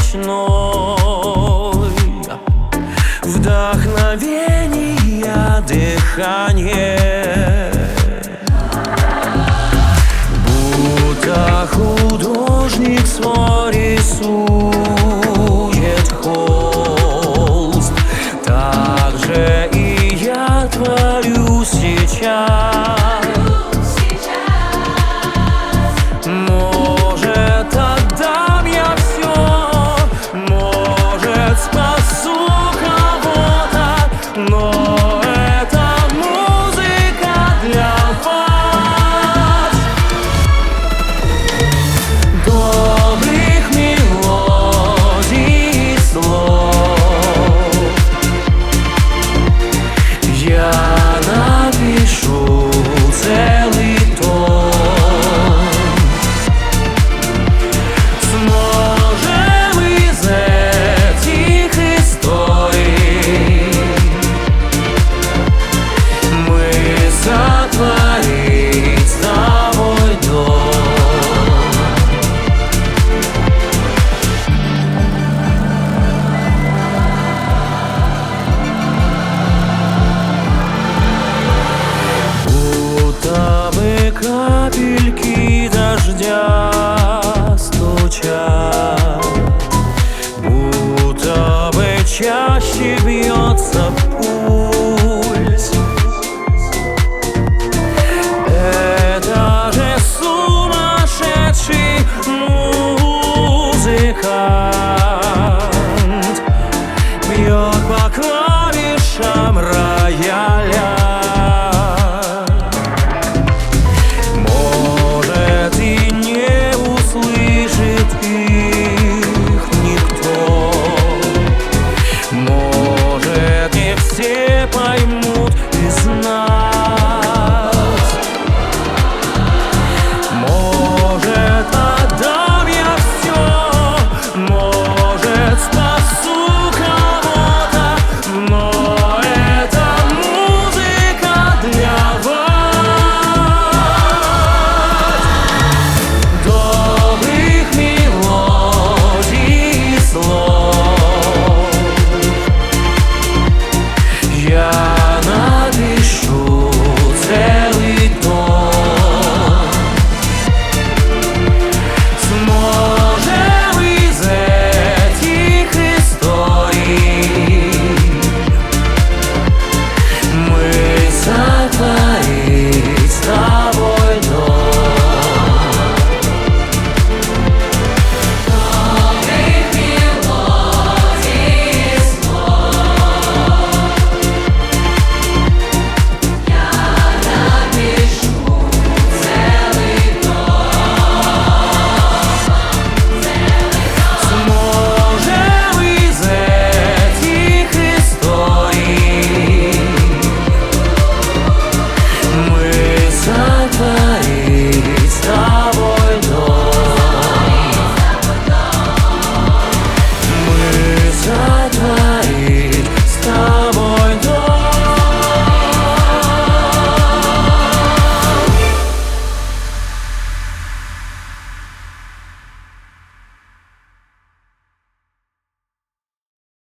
ночной, вдохновение, дыхание, будто художник свой рисует холст. Так же и я творю сейчас. Может, отдам я все, может, спасу кого-то, но это музыка для вас. Добрых мелодий и слов я напишу целый том. Сможем из этих историй мы сотворить с тобой дом. Будто бы капельки дождя стучат, будто бы чаще бьется пульс. Это же сумасшедший музыка.